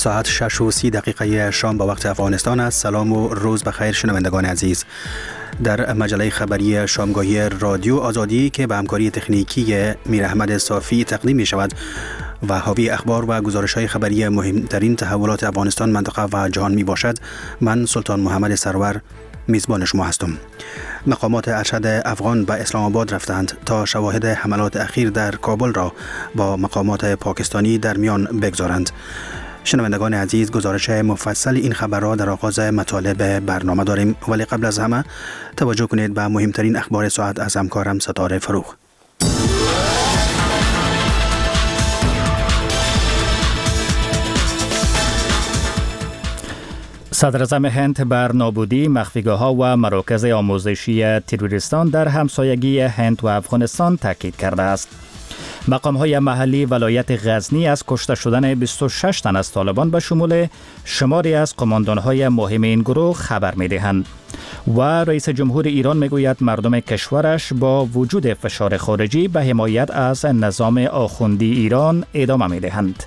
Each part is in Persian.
ساعت 6:30 شام به وقت افغانستان است. سلام و روز بخیر شنوندگان عزیز. در مجله خبری شامگاهی رادیو آزادی که به همکاری تکنیکی میر احمد صافی تقدیم می شود و حاوی اخبار و گزارش‌های خبری مهمترین تحولات افغانستان، منطقه و جهان می باشد، من سلطان محمد سرور میزبان شما هستم. مقامات ارشد افغان به اسلام آباد رفتند تا شواهد حملات اخیر در کابل را با مقامات پاکستانی در میان بگذارند. شنوندگان عزیز، گزارش مفصل این خبر را در آغاز مطالب برنامه داریم، ولی قبل از همه توجه کنید به مهمترین اخبار ساعت از همکارم ستاره فروغ. صدر اعظم هند بر نابودی مخفیگاه‌ها و مراکز آموزشی تروریستان در همسایگی هند و افغانستان تاکید کرده است. مقام‌های محلی ولایت غزنی از کشته شدن 26 تن از طالبان به شمول شماری از قماندان‌های مهم این گروه خبر می‌دهند. و رئیس جمهور ایران میگوید مردم کشورش با وجود فشار خارجی به حمایت از نظام آخوندی ایران ادامه می‌دهند.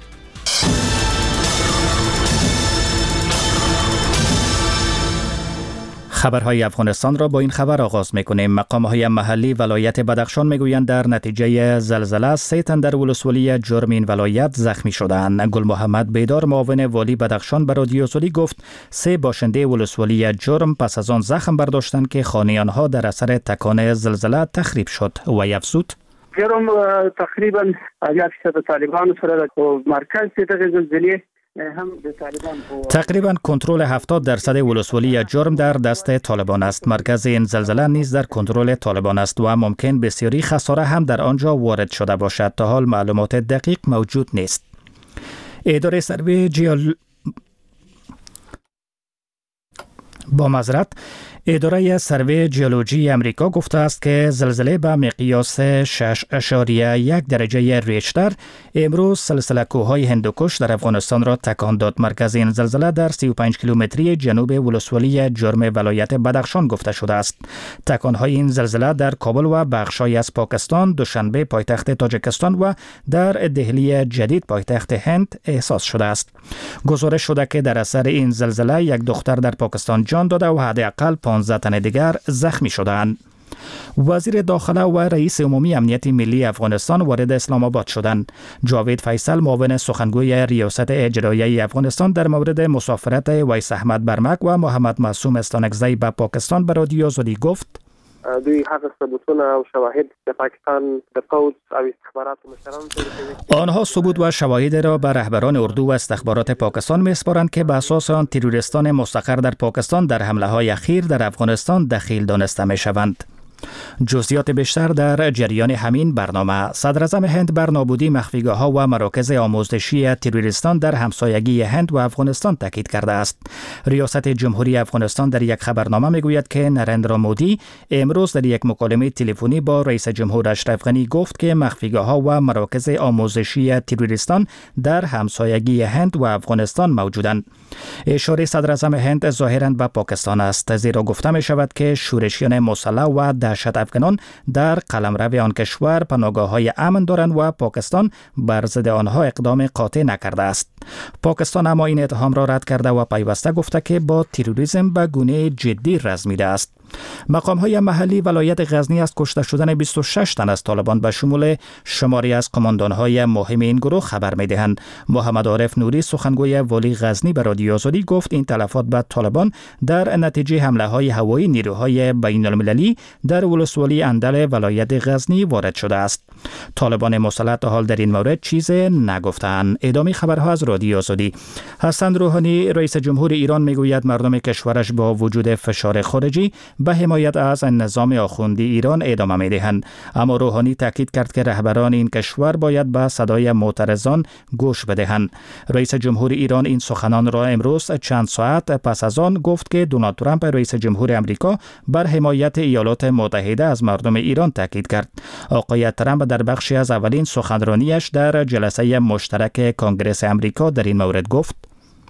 خبرهای افغانستان را با این خبر آغاز می‌کنیم. مقام‌های محلی ولایت بدخشان می‌گویند در نتیجه زلزله 3 تن در ولسوالی جرم این ولایت زخمی شدند. گل محمد بیدار، معاون والی بدخشان، به رادیو آزادی گفت 3 باشنده ولسوالی جرم پس از آن زخم برداشتند که خانه آنها در اثر تکان زلزله تخریب شد. و افزود جرم تقریبا 80% طالبان سره مرکز دغه زلزله تقریبا کنترل 70% ولسوالی جرم در دست طالبان است. مرکز این زلزله نیز در کنترل طالبان است و ممکن بسیاری خساره هم در آنجا وارد شده باشد. تا حال معلومات دقیق موجود نیست. اداره سروی جیولوژی امریکا گفته است که زلزله به مقیاس 6.1 درجه ریشتر امروز سلسله کوههای هندوکش در افغانستان را تکان داد. مرکز این زلزله در 35 کیلومتری جنوب ولسوالی جرم ولایت بدخشان گفته شده است. تکانهای این زلزله در کابل و بخش‌هایی از پاکستان، دوشنبه پایتخت تاجیکستان و در دهلی جدید پایتخت هند احساس شده است. گزارش شده که در اثر این زلزله یک دختر در پاکستان جان داده و حداقل 15 تن دیگر زخمی شدند. وزیر داخله و رئیس عمومی امنیت ملی افغانستان وارد اسلام آباد شدند. جاوید فیصل، معاون سخنگوی ریاست اجرایی افغانستان، در مورد مسافرت ویس احمد برمک و محمد معصوم استانکزی به پاکستان به رادیو آزادی گفت دوی هغه ثبوتونه او شواهد د پاکستان د پوز او استخبارات مشران آنها ثبوت و شواهد را به رهبران اردو و استخبارات پاکستان می‌سپارند که به اساس آن تروریستان مستقر در پاکستان در حمله‌های اخیر در افغانستان دخیل دانسته می‌شوند. جزئیات بیشتر در جریان همین برنامه. صدر اعظم هند بر نابودی مخفیگاه‌ها و مراکز آموزشی تروریستان در همسایگی هند و افغانستان تاکید کرده است. ریاست جمهوری افغانستان در یک خبرنامه میگوید که نریندرا مودی امروز در یک مکالمه تلفنی با رئیس جمهور اشرف غنی گفت که مخفیگاه‌ها و مراکز آموزشی تروریستان در همسایگی هند و افغانستان موجودند. اشاره صدر اعظم هند ظاهراً به پاکستان است، زیرا گفته می شود که شورشیان مسلح و دهشت افغانان در قلمرو آن کشور پناهگاه‌های امن دارند و پاکستان بر ضد آنها اقدام قاطع نکرده است. پاکستان اما این اتهام را رد کرده و پیوسته گفته که با تروریسم به گونه جدی رزمیده است. مقام‌های محلی ولایت غزنی از کشته شدن 26 تن از طالبان به شمول شماری از قماندان‌های مهم این گروه خبر می‌دهند. محمد عارف نوری، سخنگوی والی غزنی، به رادیو آزادی گفت این تلفات به طالبان در نتیجه حمله‌های هوایی نیروهای بین‌المللی در ولسوالی اندل ولایت غزنی وارد شده است. طالبان مسلح تا حال در این مورد چیزی نگفتند. ادامه خبرها از رادیو آزادی. حسن روحانی، رئیس جمهور ایران، میگوید مردم کشورش با وجود فشار خارجی به حمایت از نظام آخوندی ایران ادامه می‌دهند. اما روحانی تاکید کرد که رهبران این کشور باید به صدای معترضان گوش بدهند. رئیس جمهور ایران این سخنان را امروز چند ساعت پس از آن گفت که دونالد ترامپ، رئیس جمهور آمریکا، بر حمایت ایالات متحده از مردم ایران تاکید کرد. آقای ترامپ در بخشی از اولین سخنرانیش در جلسه مشترک کنگره آمریکا در این مورد گفت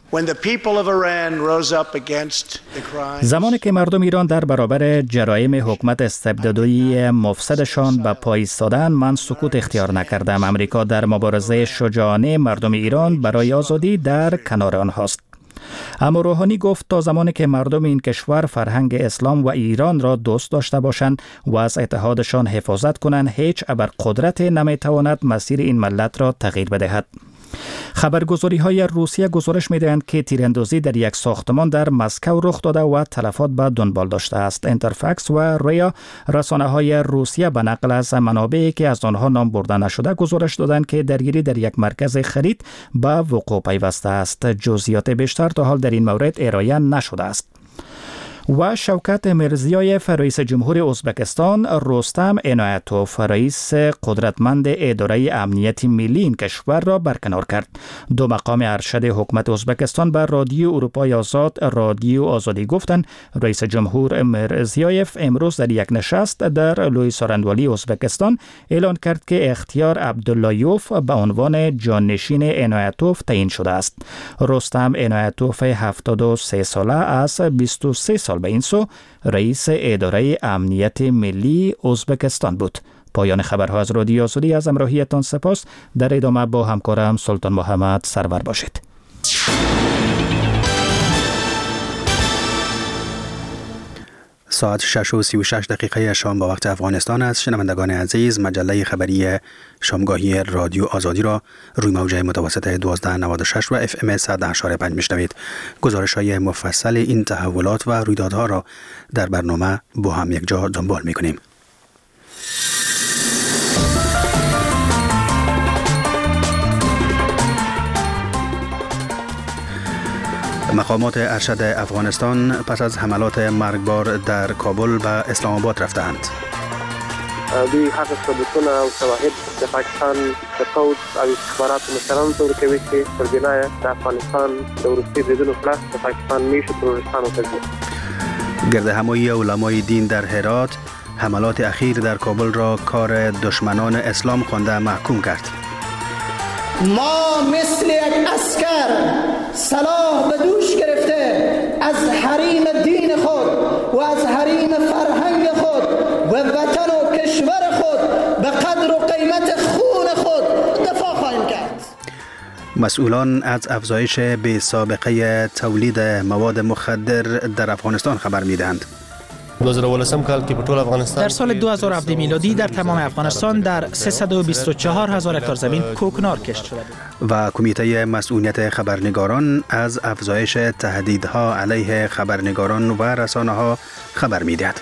زمانی که مردم ایران در برابر جرایم حکومت استبدادی مفسدشان به پای ایستادند، من سکوت اختیار نکردم. امریکا در مبارزه شجاعانه مردم ایران برای آزادی در کنار آنهاست. اما روحانی گفت تا زمانی که مردم این کشور فرهنگ اسلام و ایران را دوست داشته باشند و از اتحادشان حفاظت کنند، هیچ ابرقدرت نمیتواند مسیر این ملت را تغییر بدهد. خبرگزاری های روسیه گزارش می‌دهند که تیراندازی در یک ساختمان در مسکو رخ داده و تلفات به دنبال داشته است. اینترفکس و ریا رسانه‌های روسیه به نقل از منابعی که از آنها نام برده نشده گزارش دادند که درگیری در یک مرکز خرید به وقوع پیوسته است. جزئیات بیشتر تا حال در این مورد ارائه نشده است. و شوکت میرزیایف رئیس جمهور ازبکستان، رستم عنایتوف رئیس قدرتمند اداره امنیت ملی این کشور را برکنار کرد. دو مقام ارشد حکومت ازبکستان بر رادیو اروپای آزاد رادیو آزادی گفتند رئیس جمهور میرزیایف امروز در یک نشست در لوی سارندوالی ازبکستان اعلان کرد که اختیار عبداللهیوف به عنوان جانشین عنایتوف تعیین شده است. رستم عنایتوف 73 ساله از 23 سال به این سو رئیس اداره امنیت ملی ازبکستان بود. پایان خبرها از رادیو آزادی. از همراهیتان سپاس. در ادامه با همکارم سلطان محمد سرور باشید. ساعت 6:36 شام با وقت افغانستان است. شنوندگان عزیز، مجله خبری شامگاهی رادیو آزادی را روی موجه متوسط 1296 و اف ام 100.5 میشنوید. گزارش‌های مفصل این تحولات و رویدادها را در برنامه با هم یک جا دنبال می‌کنیم. مقامات ارشد افغانستان پس از حملات مرگبار در کابل به اسلام آباد رفتند. دوی هغه ثبوتونه او شواهد د پاکستان د پوځ او استخباراتو مشرانو ته ورکوي چې پر بنا د افغانستان د وروستي بریدونو په لاس د پاکستان میشو تروریستانو ته ځي. گردهمایی علمای دین در هرات حملات اخیر در کابل را کار دشمنان اسلام خوانده محکوم کرد. ما مثل یک اسکر سلاح به دوش گرفته از حریم دین خود و از حریم فرهنگ خود و وطن و کشور خود به قدر و قیمت خون خود دفاع خواهیم کرد. مسئولان از افزایش بی سابقه تولید مواد مخدر در افغانستان خبر میدهند. در سال 2017 میلادی در تمام افغانستان در 324,000 هکتار زمین کوکنار کشت شده بود. و کمیته مسئولیت خبرنگاران از افزایش تهدیدها علیه خبرنگاران و رسانه‌ها خبر می‌دهد.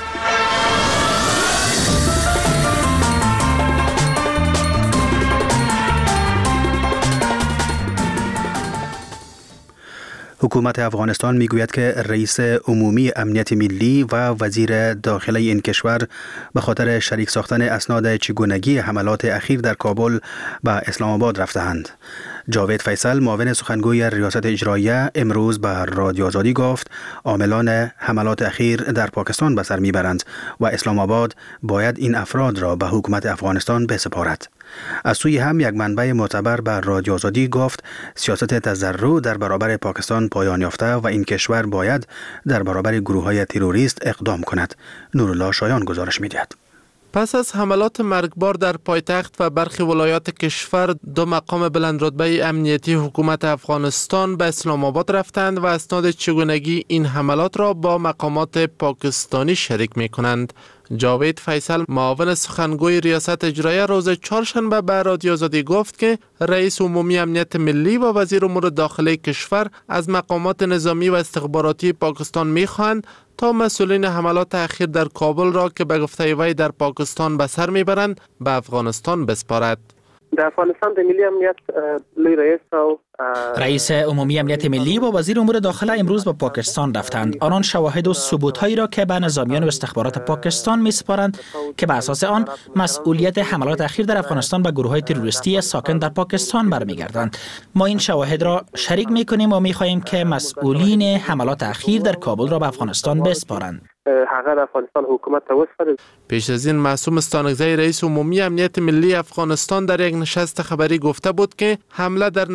حکومت افغانستان میگوید که رئیس عمومی امنیت ملی و وزیر داخله این کشور به خاطر شریک ساختن اسناد چگونگی حملات اخیر در کابل به اسلام آباد رفتند. جاوید فیصل معاون سخنگوی ریاست اجراییه امروز به رادیو آزادی گفت عاملان حملات اخیر در پاکستان به سر میبرند و اسلام آباد باید این افراد را به حکومت افغانستان بسپارد. از سوی هم یک منبع معتبر به رادیو آزادی گفت سیاست تضرع در برابر پاکستان پایان یافته و این کشور باید در برابر گروه‌های تروریست اقدام کند. نورالله شایان گزارش می‌دهد. پس از حملات مرگبار در پایتخت و برخی ولایات کشور، دو مقام بلند رتبه امنیتی حکومت افغانستان به اسلام آباد رفتند و اسناد چگونگی این حملات را با مقامات پاکستانی شریک می کنند. جاوید فیصل معاون سخنگوی ریاست اجراییه روز چهارشنبه به رادیو آزادی گفت که رئیس عمومی امنیت ملی و وزیر امور داخلی کشور از مقامات نظامی و استخباراتی پاکستان می‌خواهند تا مسئولین حملات اخیر در کابل را که به گفته وی در پاکستان به سر میبرند به افغانستان بسپارد. در افغانستان د ملي امنیت لوی رئیس او رئیس عمومی امنیت ملی و وزیر امور داخله امروز به پاکستان رفتند. آنان شواهد و ثبوت‌هایی را که به نظامیان و استخبارات پاکستان می‌سپارند که بر اساس آن مسئولیت حملات اخیر در افغانستان به گروه‌های تروریستی ساکن در پاکستان برمیگردند. ما این شواهد را شریک می‌کنیم و می‌خواهیم که مسئولین حملات اخیر در کابل را به افغانستان بسپارند. هغه د افغانستان حکومت ته وسپاري. پیش از این معصوم استانکزی رئیس عمومی امنیت ملی افغانستان در یک نشست خبری گفته بود که حمله در نزدیک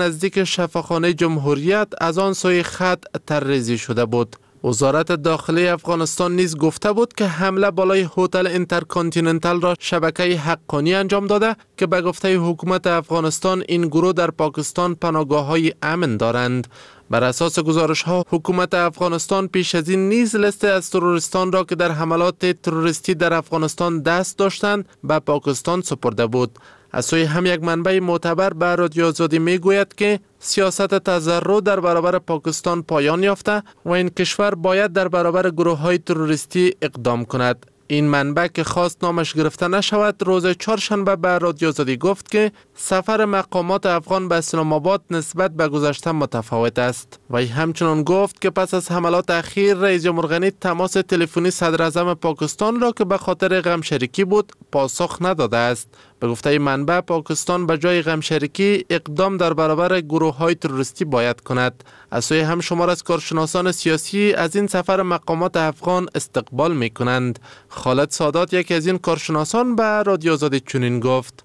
شفاخانه جمهوریت از آن سوی خط طرح‌ریزی شده بود. وزارت داخلی افغانستان نیز گفته بود که حمله بالای هتل اینترکانتیننتال را شبکه حقانی انجام داده که به گفته حکومت افغانستان این گروه در پاکستان پناهگاه‌های امن دارند. بر اساس گزارش ها حکومت افغانستان پیش از این نیز لیست از تروریستان را که در حملات تروریستی در افغانستان دست داشتند به پاکستان سپرده بود. از سوی هم یک منبع معتبر به رادیو آزادی می گوید که سیاست تضرع در برابر پاکستان پایان یافته و این کشور باید در برابر گروه های تروریستی اقدام کند. این منبع که خواست نامش گرفته نشود روز چهارشنبه به رادیو آزادی گفت که سفر مقامات افغان به اسلام آباد نسبت به گذشته متفاوت است. و همچنان گفت که پس از حملات اخیر رئیس جمهور غنی تماس تلفنی صدر اعظم پاکستان را که به خاطر غم شریکی بود پاسخ نداده است. به گفته منبع پاکستان به جای غم شریکی اقدام در برابر گروه های تروریستی باید کند. از سوی هم شمار از کارشناسان سیاسی از این سفر مقامات افغان استقبال می کنند. خالد سادات یکی از این کارشناسان به رادیو آزادی چنین گفت: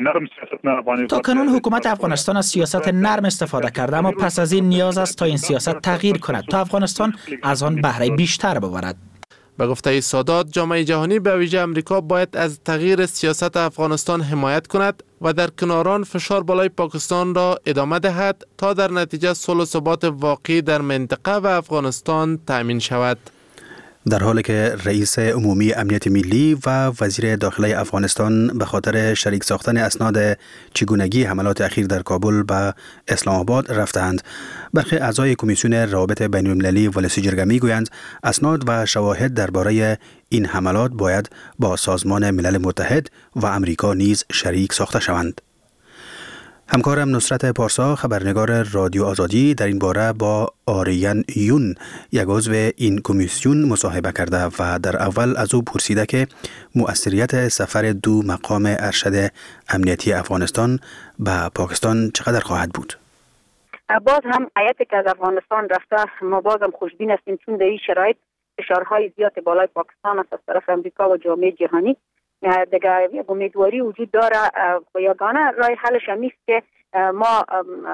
تا کنون حکومت افغانستان از سیاست نرم استفاده کرده، اما پس از این نیاز است تا این سیاست تغییر کند تا افغانستان از آن بهره بیشتر ببرد. به گفته سادات جامعه جهانی به ویژه امریکا باید از تغییر سیاست افغانستان حمایت کند و در کناران فشار بالای پاکستان را ادامه دهد تا در نتیجه صلح و ثبات واقعی در منطقه و افغانستان تأمین شود. در حالی که رئیس عمومی امنیت ملی و وزیر داخلی افغانستان به خاطر شریک ساختن اسناد چگونگی حملات اخیر در کابل به اسلام آباد رفتند، برخی اعضای کمیسیون روابط بین المللی ولسی جرگه میگویند اسناد و شواهد درباره این حملات باید با سازمان ملل متحد و امریکا نیز شریک ساخته شوند. همکارم نصرت پارسا خبرنگار رادیو آزادی در این باره با آریان یون یک عضو این کمیسیون مصاحبه کرده و در اول از او پرسیده که مؤثریت سفر دو مقام ارشد امنیتی افغانستان به پاکستان چقدر خواهد بود. باز هم هیئتی که از افغانستان رفته ما باز هم خوشبین هستیم، چون در این شرایط فشارهای زیاد بالای پاکستان است از طرف امریکا و جامعه جهانی. دیگه یک امیدواری وجود داره و یگانه راه حلش هم نیست که ما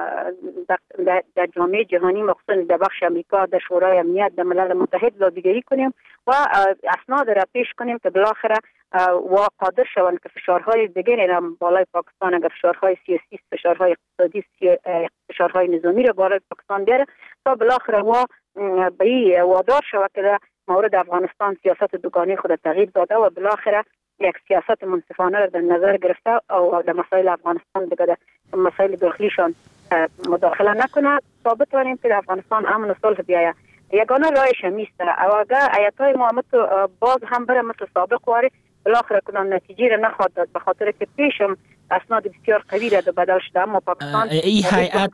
در جامعه جهانی مخصوصا در بخش امریکا در شورای امنیت در ملل متحد لابیگری کنیم و اسناد را پیش کنیم که بالاخره و قادر شوند که فشارهای دیگری را بالای پاکستان، اگر فشارهای سیاسی، فشارهای اقتصادی، فشارهای نظامی را بالای پاکستان بیاره تا بالاخره و به این وادار شود که در مورد افغانستان سیاست دوگانه خود تغییر داده و بالاخره یک سیاست منصفانه را در نظر گرفته و در مسائل افغانستان دیگه در مسائل داخلیشان مداخله نکنه تا بتوانیم که در افغانستان امن و صلح بیاید. یگانه راهش میسته او اگر ایتای ما باز هم بره مثل سابق واری بالاخره کنان نتیجه را نخواد داد، به خاطر که پیشم اسناد بسیار قوی را بدل شده. اما پاکستان این هیئت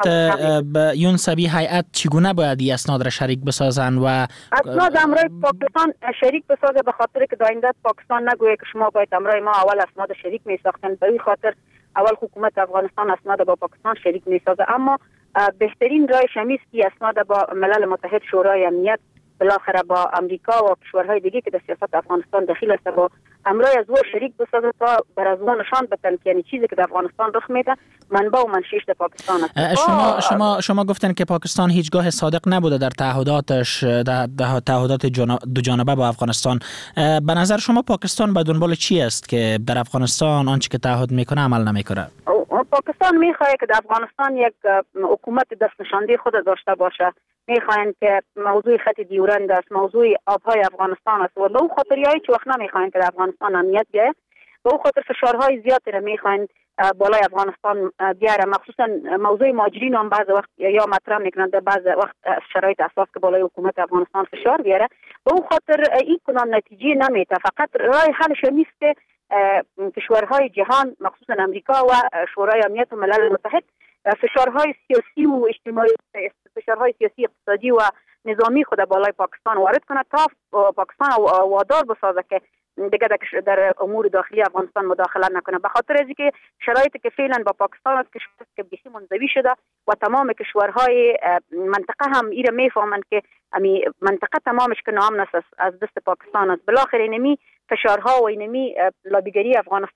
یونسبی هیئت چگونه باید این اسناد را شریک بسازن و اسناد امرای پاکستان شریک بسازه، به خاطر که داینده پاکستان نگویه که شما باید امرای ما اول اسناد شریک می ساختن. به این خاطر اول حکومت افغانستان اسناد با پاکستان شریک می سازه، اما بهترین راهش همیست که اسناد با ملل متحد، شورای امنیت، بالاخره با امریکا و کشورهای دیگه که در سیاست افغانستان دخیل است با امرای از او شریک بسازه تا بر از او نشان بدن که یعنی چیزی که در افغانستان رخ میده منبع و منشیش در پاکستان است. شما گفتن که پاکستان هیچگاه صادق نبوده در تعهداتش، در تعهدات دو جانبه با افغانستان. به نظر شما پاکستان به دنبال چی است که در افغانستان آنچه که تعهد میکنه عمل نمیکنه؟ پاکستان میخواد که در افغانستان یک حکومت دست نشانده خود داشته باشه. میخواین که موضوع خط دیورند است، موضوع آبهای افغانستان است و به اون خاطریایی که وقت نمیخواین که در افغانستان امنیت بیاید، به اون خاطر فشارهای زیادی را میخواین بالای افغانستان بیاره. مخصوصا موضوع مهاجرین هم بعض وقت یا مطرح میکنند در بعض وقت شرایط اساس که بالای حکومت افغانستان فشار بیاره. به اون خاطر این کنان نتیجه نمیده. فقط راه حلش نیست که کشورهای جهان مخصوصا امریکا و شورای امنیت و ملل متحد فشارهای سیاسی و اجتماعی، فشارهای سیاسی، اقتصادی و نظامی خود بالای پاکستان وارد کنه تا پاکستان وادار بسازه که دیگه در امور داخلی افغانستان مداخله نکنه. به خاطر از اینکه شرایطی که فعلا با پاکستان است که بسیار منزوی شده و تمام کشورهای منطقه هم ایره میفهمند که امی منطقه تمامش که نام است از دست پاکستان است. بالاخره اینمی فشارها و اینمی لابیگری افغانستان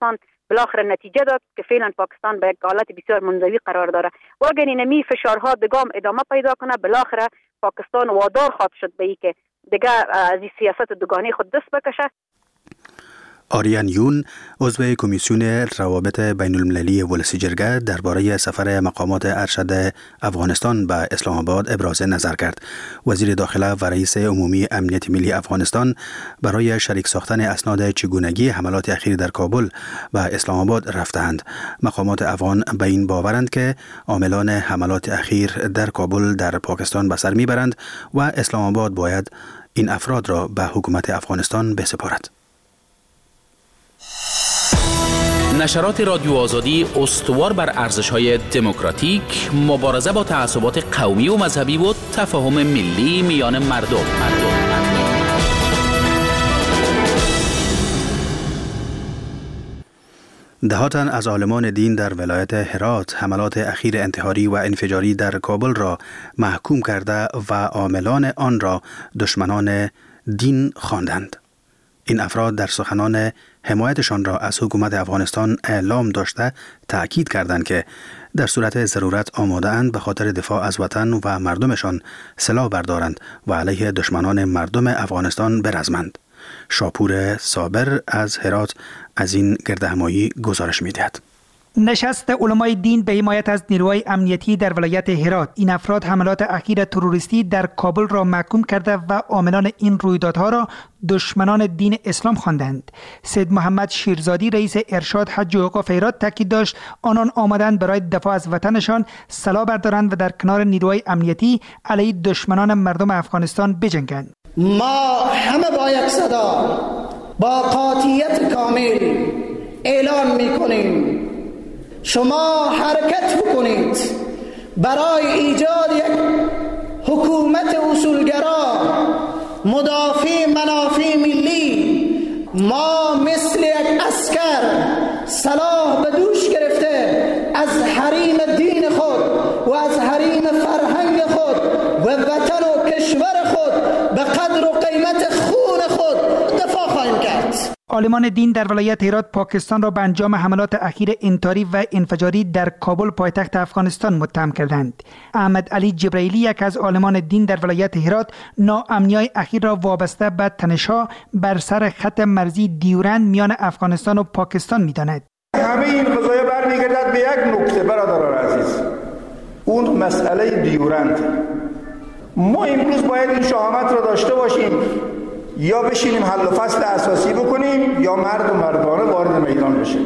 بالاخره نتیجه داد که فعلا پاکستان به یک حالت بسیار منزوی قرار داره و اگر اینمی فشارها دگام ادامه پیدا کنه بالاخره پاکستان وادار خواهد شد به اینکه دیگه از این سیاست دوگانه خود دست بکشه. آریان یون عضو کمیسیون روابط بین المللی ولسی جرگه درباره سفر مقامات ارشد افغانستان به اسلام آباد ابراز نظر کرد. وزیر داخله و رئیس عمومی امنیت ملی افغانستان برای شریک ساختن اسناد چگونگی حملات اخیر در کابل و اسلام آباد رفتند. مقامات افغان به این باورند که عاملان حملات اخیر در کابل در پاکستان به سر میبرند و اسلام آباد باید این افراد را به حکومت افغانستان بسپارد. نشرات رادیو آزادی استوار بر ارزش‌های دموکراتیک، مبارزه با تعصبات قومی و مذهبی و تفاهم ملی میان مردم. دهاتن از عالمان دین در ولایت هرات حملات اخیر انتحاری و انفجاری در کابل را محکوم کرده و عاملان آن را دشمنان دین خواندند. این افراد در سخنان حمایتشان را از حکومت افغانستان اعلام داشته تأکید کردند که در صورت ضرورت آماده اند به خاطر دفاع از وطن و مردمشان سلاح بردارند و علیه دشمنان مردم افغانستان برزمند. شاپور صابر از هرات از این گردهمایی گزارش می‌دهد. نشست علمای دین به حمایت از نیروهای امنیتی در ولایت هرات این افراد حملات اخیر تروریستی در کابل را محکوم کرده و عاملان این رویدادها را دشمنان دین اسلام خواندند. سید محمد شیرزادی رئیس ارشاد حج و اوقاف هرات تاکید داشت آنان آمدند برای دفاع از وطنشان سلاح بردارند و در کنار نیروهای امنیتی علیه دشمنان مردم افغانستان بجنگند. ما همه با یک صدا با قاطعیت کامل اعلام می‌کنیم شما حرکت بکنید برای ایجاد یک حکومت اصولگرا مدافع منافع ملی. ما مثل یک اسکر سلاح به دوش گرفته از حریم دین خود و از حریم فرهنگ خود و وطن و کشور خود به قدر و قیمت خون خود دفاع خواهیم کرد. عالمان دین در ولایت هرات پاکستان را به انجام حملات اخیر انتحاری و انفجاری در کابل پایتخت افغانستان متهم کردند. احمد علی جبرائیلی یک از عالمان دین در ولایت هرات ناامنی‌های اخیر را وابسته به تنش‌ها بر سر خط مرزی دیورند میان افغانستان و پاکستان می‌داند. همه این قضایا برمیگردد به یک نکته برادران عزیز، اون مسئله دیورند. ما امروز باید این شهامت را داشته باشیم یا بشینیم حل و فصل اساسی بکنیم یا مرد و مردانه وارد میدان بشیم.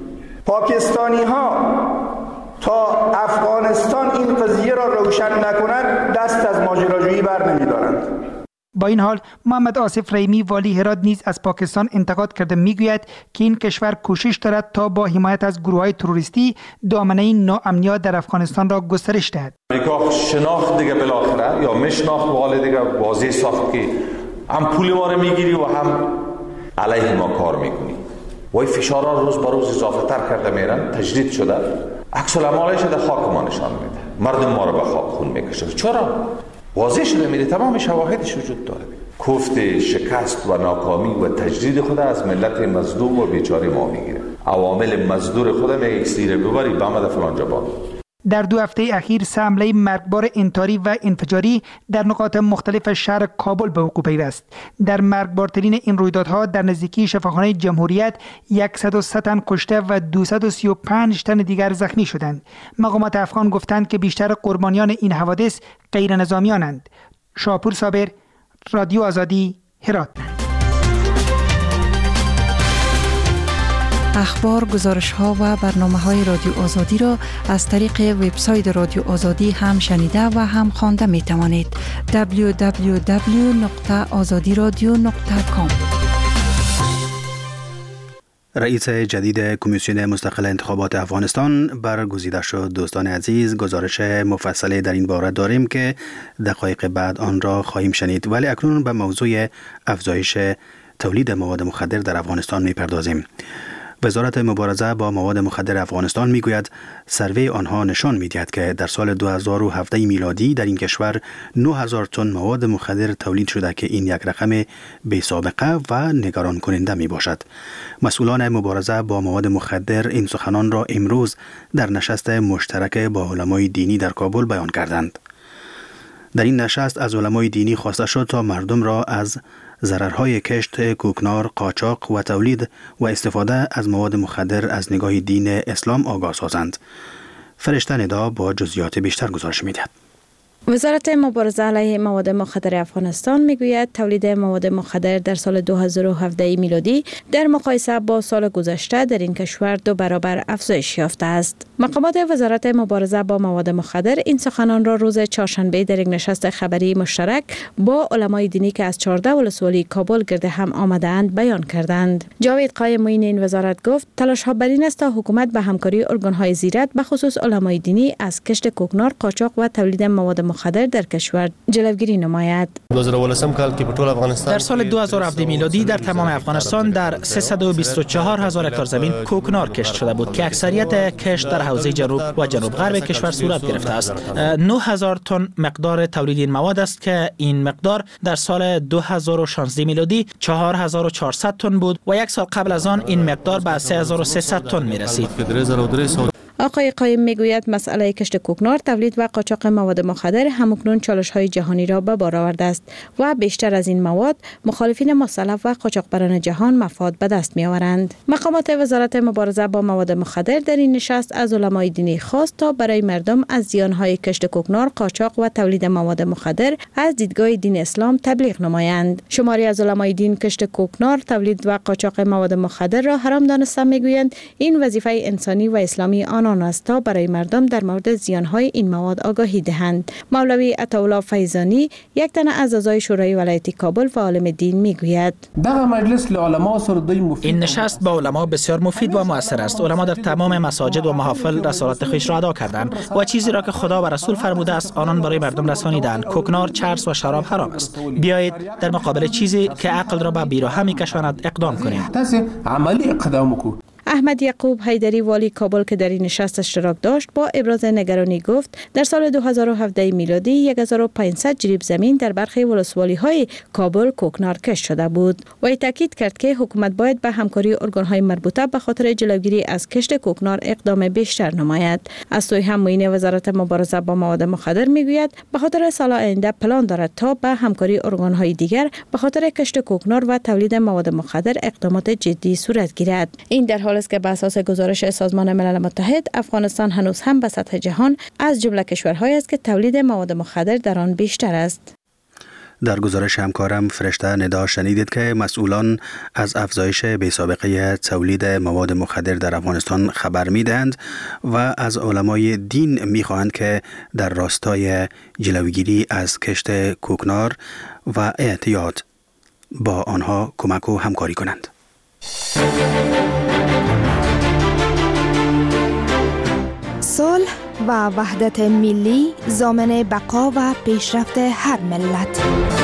پاکستانی ها تا افغانستان این قضیه را روشن نکنند دست از ماجراجویی بر نمی‌دارند. با این حال محمد آصف رحیمی والی هرات نیز از پاکستان انتقاد کرده میگوید که این کشور کوشش دارد تا با حمایت از گروه‌های تروریستی دامنه ناامنی‌ها در افغانستان را گسترش دهد. امریکا شناخت دیگه بالاخره یا مشناخت والا دیگه واضح ساخت که هم پول ما رو میگیری و هم علیه ما کار میکنی و این فشاران روز به روز اضافه تر کرده میرن، تجدید شده، عکس العملش در خاک ما نشان میده، مردم ما رو به خاک خون میکشه. چرا؟ واضح شده میره، تمام شواهدش وجود داره. کوفت شکست و ناکامی و تجدید خود از ملت مظلوم و بیچاره ما میگیره. عوامل مزدور خود میگه اکسیر ببری به آمد فلانجا با. در 2 هفته اخیر 3 حمله مرگبار انتحاری و انفجاری در نقاط مختلف شهر کابل به وقوع پیوست. در مرگبارترین این رویدادها در نزدیکی شفاخانه جمهوریت 103 تن کشته و 235 تن دیگر زخمی شدند. مقامات افغان گفتند که بیشتر قربانیان این حوادث غیر نظامیانند. شاپور صابر، رادیو آزادی، هرات. اخبار، گزارش‌ها و برنامه‌های رادیو آزادی را از طریق وبسایت رادیو آزادی هم شنیده و هم خوانده می‌توانید. www.azadiradio.com. رئیس جدید کمیسیون مستقل انتخابات افغانستان برگزیده شد. دوستان عزیز، گزارش مفصلی در این باره داریم که دقایق بعد آن را خواهیم شنید، ولی اکنون به موضوع افزایش تولید مواد مخدر در افغانستان می‌پردازیم. وزارت مبارزه با مواد مخدر افغانستان میگوید سروی آنها نشان میدهد که در سال 2017 میلادی در این کشور 9000 تن مواد مخدر تولید شده که این یک رقم بی سابقه و نگران کننده می باشد. مسئولان مبارزه با مواد مخدر این سخنان را امروز در نشست مشترک با علمای دینی در کابل بیان کردند. در این نشست از علمای دینی خواسته شد تا مردم را از ضررهای کشت کوکنار، قاچاق و تولید و استفاده از مواد مخدر از نگاه دین اسلام آگاه سازند. فرشته ندا با جزئیات بیشتر گزارش می‌دهد. وزارت مبارزه علیه مواد مخدر افغانستان میگوید تولید مواد مخدر در سال 2017 میلادی در مقایسه با سال گذشته در این کشور 2 برابر افزایش یافته است. مقامات وزارت مبارزه با مواد مخدر این سخنان را روز چهارشنبه در یک نشست خبری مشترک با علمای دینی که از 14 ولسوالی کابل گرد هم آمدند بیان کردند. جاوید قایم معین این وزارت گفت تلاش ها بر این است تا حکومت به همکاری ارگان‌های زیرت به خصوص علمای دینی از کشت کوکنار، قاچاق و تولید مواد مخدر در کشور جلوگیری نماید. در سال 2017 میلادی در تمام افغانستان در 324,000 هکتار زمین کوکنار کشت شده بود که اکثریت کشت در حوزه جنوب و جنوب غرب کشور صورت گرفته است. 9000 تن مقدار تولید این مواد است که این مقدار در سال 2016 میلادی 4400 تن بود و یک سال قبل از آن این مقدار به 3300 تن می رسید. آقای قایم میگوید مسئله کشت کوکنار، تولید و قاچاق مواد مخدر همکنون چالش‌های جهانی را به بار آورده است و بیشتر از این مواد مخالفین مصلح و قاچاقبران جهان مفاد به دست می‌آورند. مقامات وزارت مبارزه با مواد مخدر در این نشست از علمای دینی خواست تا برای مردم از زیان‌های کشت کوکنار، قاچاق و تولید مواد مخدر از دیدگاه دین اسلام تبلیغ نمایند. شماری از علمای دین کشت کوکنار، تولید و قاچاق مواد مخدر را حرام دانسته میگویند این وظیفه انسانی و اسلامی آنان است تا برای مردم در مورد زیانهای این مواد آگاهی دهند. مولوی عطاالله فیضانی یک تن از اعضای شورای ولایتی کابل و عالم دین میگوید این نشست با علما بسیار مفید و مؤثر است. علما در تمام مساجد و محافل رسالت خویش را ادا کردند و چیزی را که خدا و رسول فرموده است آنان برای مردم رسانیدند. کوکنار، چرس و شراب حرام است. بیایید در مقابل چیزی که عقل را به بیراهه میکشاند اقدام کنیم. احمد یعقوب حیدری والی کابل که در این نشست اشتراک داشت با ابراز نگرانی گفت در سال 2017 میلادی 1500 جریب زمین در برخی ولسوالی‌های کابل کوکنار کشت شده بود و تاکید کرد که حکومت باید به همکاری ارگان‌های مربوطه به خاطر جلوگیری از کشت کوکنار اقدام بیشتر نماید. از سوی هم معین وزارت مبارزه با مواد مخدر میگوید به خاطر سال آینده پلان دارد تا به همکاری ارگان‌های دیگر به خاطر کشت کوکنار و تولید مواد مخدر اقدامات جدی صورت گیرد. این در حال است که بر اساس گزارش سازمان ملل متحد افغانستان هنوز هم به سطح جهان از جمله کشورهایی است که تولید مواد مخدر در آن بیشتر است. در گزارش همکارم فرشته ندا شنیدید که مسئولان از افزایش بی‌سابقه تولید مواد مخدر در افغانستان خبر می‌دهند و از علمای دین می‌خواهند که در راستای جلوگیری از کشت کوکنار و احتیاط با آنها کمک و همکاری کنند. صلح و وحدت ملی ضامن بقا و پیشرفت هر ملت.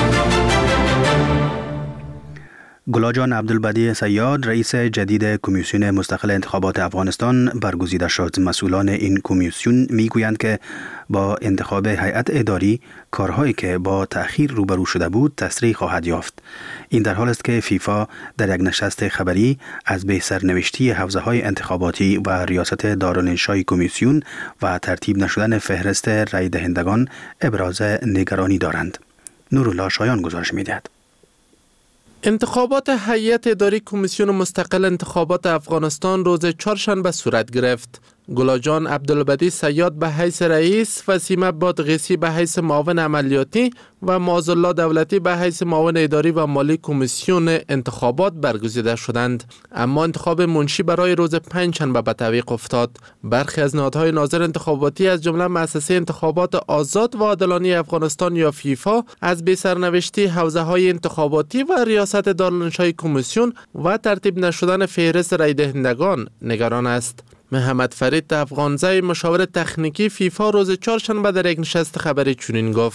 گلاجان عبدالبدی صیاد رئیس جدید کمیسیون مستقل انتخابات افغانستان برگزیده شد. مسئولان این کمیسیون میگویند که با انتخاب هیئت اداری کارهایی که با تأخیر روبرو شده بود تسریع خواهد یافت. این در حال است که فیفا در یک نشست خبری از به سرنوشتی حوزه‌های انتخاباتی و ریاست دارالانشای کمیسیون و ترتیب نشدن فهرست رای دهندگان ابراز نگرانی دارند. نورالله شایان گزارش می‌دهد. انتخابات هیئت اداری کمیسیون مستقل انتخابات افغانستان روز چهارشنبه صورت گرفت. گلاجان عبدالبدی صیاد به حیث رئیس، وسیمه بادغیسی به حیث معاون عملیاتی و معاذالله دولتی به حیث معاون اداری و مالی کمیسیون انتخابات برگزیده شدند. اما انتخاب منشی برای روز پنجشنبه به تعویق افتاد. برخی از نهادهای ناظر انتخاباتی از جمله مؤسسه انتخابات آزاد و عادلانه افغانستان یا فیفا از بی سرنوشتی حوزه‌های انتخاباتی و ریاست دارالانشای کمیسیون و ترتیب نشدن فهرست رای دهندگان نگران است. محمد فرید افغانزی مشاور تکنیکی فیفا روز چهارشنبه در یک نشست خبری چنین گفت: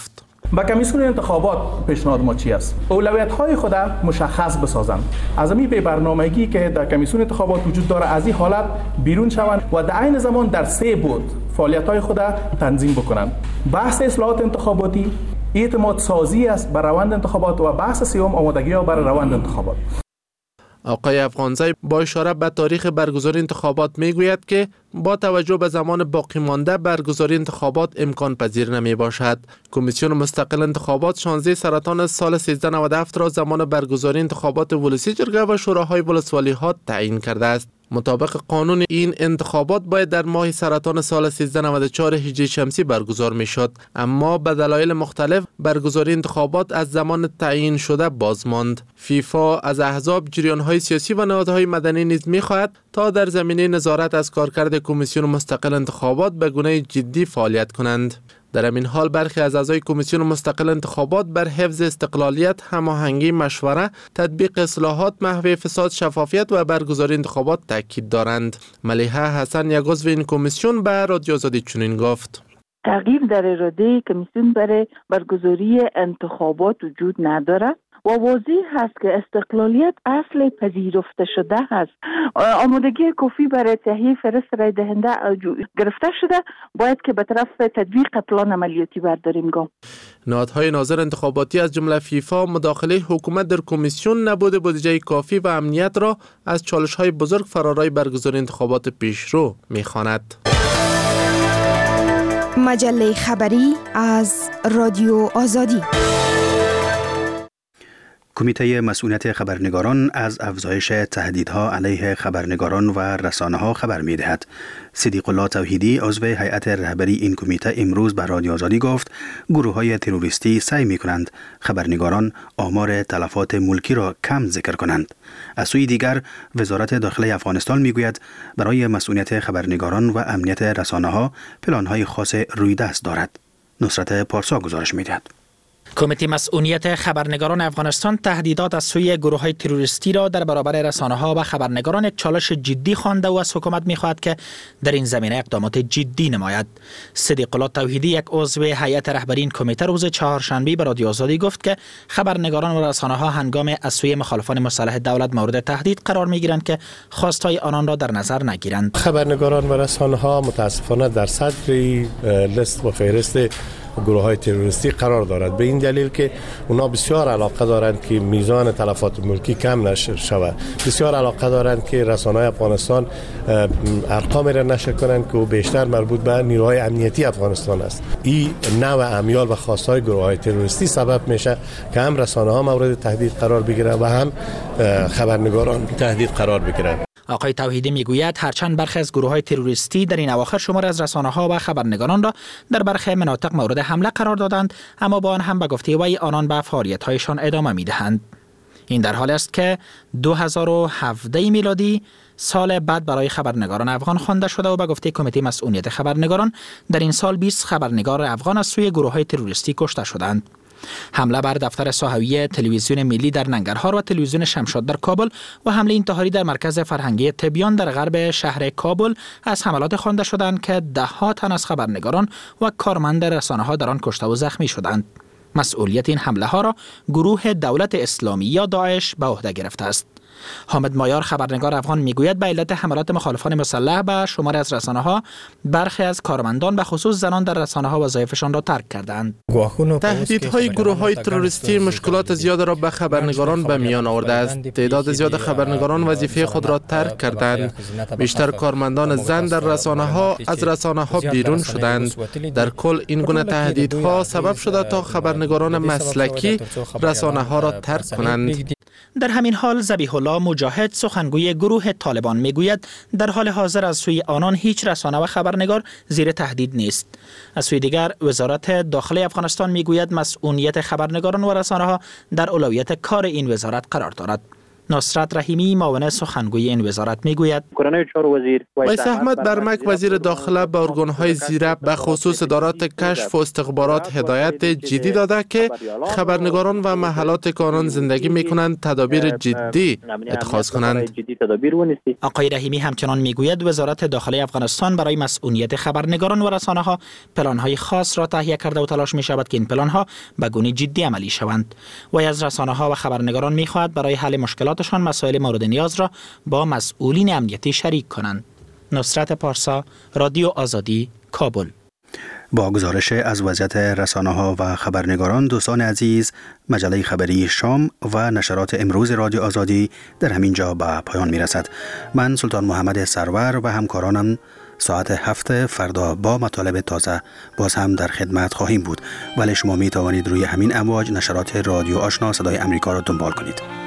با کمیسیون انتخابات پیشنهاد ما چی است؟ اولویت‌های خود مشخص بسازند. از این به برنامه‌ای که در کمیسیون انتخابات وجود داره از این حالت بیرون شوند و در عین زمان در 3 بود فعالیت‌های خود تنظیم بکنند. بحث اصلاحات انتخاباتی، اعتماد سازی است بر روند انتخابات و بحث سوم آمادگی برای روند انتخابات. آقای افغانزی با اشاره به تاریخ برگزاری انتخابات میگوید که با توجه به زمان باقی مانده برگزاری انتخابات امکان پذیر نمی باشد. کمیسیون مستقل انتخابات 16 سرطان سال 1397 را زمان برگزاری انتخابات ولسی جرگه و شوراهای ولسوالی‌ها تعیین کرده است. مطابق قانون این انتخابات باید در ماه سرطان سال 1394 هجری شمسی برگزار می شد، اما به دلایل مختلف برگزاری انتخابات از زمان تعیین شده باز ماند. فیفا از احزاب، جریان‌های سیاسی و نهادهای مدنی نیز می خواهد تا در زمینه نظارت از کارکرد کمیسیون مستقل انتخابات به گونه جدی فعالیت کنند. در همین حال برخی از اعضای کمیسیون مستقل انتخابات بر حفظ استقلالیت، هماهنگی، مشوره، تطبیق اصلاحات، محو فساد، شفافیت و برگزاری انتخابات تاکید دارند. ملیحه حسن، یک عضو این کمیسیون، به رادیو آزادی چنین گفت: تغییر در اراده کمیسیون برای برگزاری انتخابات وجود ندارد و واضح هست که استقلالیت اصل پذیرفته شده است. آمادگی کافی برای تهیه فهرست رای دهنده گرفته شده، باید که به طرف تطبیق پلان عملیاتی برداریم گام. نهادهای ناظر انتخاباتی از جمله فیفا مداخله حکومت در کمیسیون، نبود بودجه کافی و امنیت را از چالش‌های بزرگ فرارای برگزاری انتخابات پیشرو می‌خواند. مجله خبری از رادیو آزادی. کمیته مسئولیت خبرنگاران از افزایش تهدیدها علیه خبرنگاران و رسانه‌ها خبر می‌دهد. صدیق الله توحیدی، عضو هیئت رهبری این کمیته، امروز به رادیو آزادی گفت گروه‌های تروریستی سعی می‌کنند خبرنگاران آمار تلفات ملکی را کم ذکر کنند. از سوی دیگر وزارت داخله افغانستان می‌گوید برای مسئولیت خبرنگاران و امنیت رسانه‌ها پلان‌های خاص رویدست دارد. نصرت پارسا گزارش می‌دهد. کمیته مسئولیت خبرنگاران افغانستان تهدیدات از سوی گروه‌های تروریستی را در برابر رسانه‌ها و خبرنگاران یک چالش جدی خوانده و از حکومت می‌خواهد که در این زمینه اقدامات جدی نماید. صدیق الله توحیدی، یک عضو هیئت رهبری این کمیته، روز چهارشنبه به رادیو آزادی گفت که خبرنگاران و رسانه‌ها هنگام از سوی مخالفان مسلح دولت مورد تهدید قرار می‌گیرند که خواستهای آنان را در نظر نگیرند. خبرنگاران و رسانه‌ها متأسفانه در صدر لیست و فهرست گروه‌های تروریستی قرار دارد، به این دلیل که اونا بسیار علاقه دارند که میزان تلفات ملکی کم نشر شود. بسیار علاقه دارند که رسانه‌های افغانستان ارقامی را نشر کنند که بیشتر مربوط به نیروهای امنیتی افغانستان است. این نوع امیال و خواستهای گروه‌های تروریستی سبب میشه که هم رسانه‌ها مورد تهدید قرار بگیرند و هم خبرنگاران تهدید قرار بگیرند. آقای توحیدی میگوید هرچند برخی از گروه‌های تروریستی در این اواخر شمار از رسانه‌ها و خبرنگاران را در برخی مناطق مورد حمله قرار دادند، اما با آن هم به گفته وی آنان به فعالیت‌هایشان ادامه می‌دهند. این در حالی است که 2017 میلادی سال بعد برای خبرنگاران افغان خوانده شده و به گفته کمیته مسئولیت خبرنگاران در این سال 20 خبرنگار افغان از سوی گروه‌های تروریستی کشته شدند. حمله بر دفتر ساحوی تلویزیون ملی در ننگرهار و تلویزیون شمشاد در کابل و حمله انتحاری در مرکز فرهنگی تبیان در غرب شهر کابل از حملات خوانده شدند که ده‌ها تن از خبرنگاران و کارمند رسانه‌ها در آن کشته و زخمی شدند. مسئولیت این حمله ها را گروه دولت اسلامی یا داعش به عهده گرفته است. حامد مایار، خبرنگار افغان، میگوید به علت حملات مخالفان مسلح به شمار از رسانه‌ها برخی از کارمندان به خصوص زنان در رسانه‌ها وظایفشان را ترک کردند. تهدیدهای گروه‌های تروریستی مشکلات زیاد را به خبرنگاران به میان آورده است. تعداد زیاد خبرنگاران وظیفه خود را ترک کردند. بیشتر کارمندان زن در رسانه‌ها از رسانه‌ها بیرون شدند. در کل این گونه تهدیدها سبب شده تا خبرنگاران مسلکی رسانه‌ها را ترک کنند. در همین حال ذبیح الله مجاهد، سخنگوی گروه طالبان، میگوید در حال حاضر از سوی آنان هیچ رسانه و خبرنگار زیر تهدید نیست. از سوی دیگر وزارت داخله افغانستان میگوید مسئولیت خبرنگاران و رسانه ها در اولویت کار این وزارت قرار دارد. نصرت رحیمی معاون سخنگوی این وزارت میگوید کورنای چهار وزیر ویس احمد برمک وزیر داخله به ارگان‌های زیره به خصوص ادارات کشف و استخبارات هدایت جدی داده که خبرنگاران و محلات که آنان زندگی میکنند تدابیر جدی اتخاذ کنند. آقای رحیمی همچنان میگوید وزارت داخله افغانستان برای مسئولیت خبرنگاران و رسانه‌ها پلان‌های خاص را تهیه کرده و تلاش می‌شود که این پلان‌ها به گونه جدی عملی شوند. و از رسانه‌ها و خبرنگاران می‌خواهد برای حل مشکلاتشان مسائل مورد نیاز را با مسئولین امنیتی شریک کنند. نصرت پارسا، رادیو آزادی، کابل. با گزارش از وضعیت رسانه‌ها و خبرنگاران، دوستان عزیز، مجله خبری شام و نشرات امروز رادیو آزادی در همین جا به پایان می‌رسد. من سلطان محمد سرور و همکارانم ساعت 7 فردا با مطالب تازه باز هم در خدمت خواهیم بود، ولی شما می توانید روی همین امواج نشرات رادیو آشنا صدای امریکا را دنبال کنید.